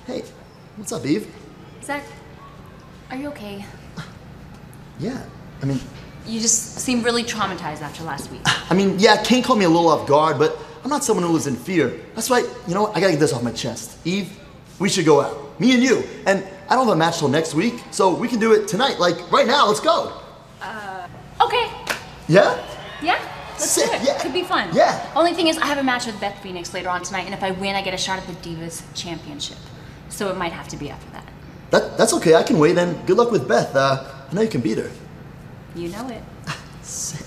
Hey, what's up, Eve? Zach, are you okay? Yeah, I mean, You just seem really traumatized after last week. yeah, Kane caught me a little off guard, but I'm not someone who lives in fear. That's why, you know what, I gotta get this off my chest. Eve, we should go out. Me and you. And I don't have a match till next week, so we can do it tonight. Like, right now, let's go. Okay. Yeah? Yeah? Let's Sick, do it. yeah. Could be fun. Yeah. Only thing is, I have a match with Beth Phoenix later on tonight, and if I win, I get a shot at the Divas Championship. So it might have to be after that. That's okay, I can wait, and good luck with Beth. I know you can beat her. You know it. Sick.